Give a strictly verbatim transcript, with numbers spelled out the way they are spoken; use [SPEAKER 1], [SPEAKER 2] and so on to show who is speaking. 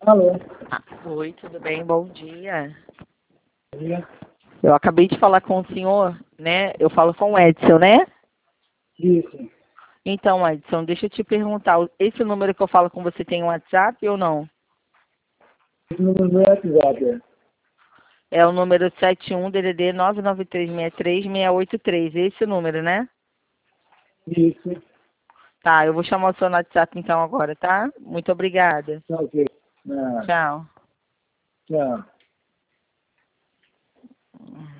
[SPEAKER 1] Alô?
[SPEAKER 2] Ah, oi, tudo bem? Bom dia.
[SPEAKER 1] Bom dia.
[SPEAKER 2] Eu acabei de falar com o senhor, né? Eu falo com o Edson, né?
[SPEAKER 1] Isso.
[SPEAKER 2] Então, Edson, deixa eu te perguntar, esse número que eu falo com você tem um WhatsApp ou não?
[SPEAKER 1] Esse número não é WhatsApp, é?
[SPEAKER 2] É o número sete um D D D nove nove três seis três seis oito três, esse número, né?
[SPEAKER 1] Isso.
[SPEAKER 2] Tá, eu vou chamar o seu no WhatsApp então agora, tá? Muito obrigada.
[SPEAKER 1] Tá ok. Ah,
[SPEAKER 2] Tchau.
[SPEAKER 1] tchau.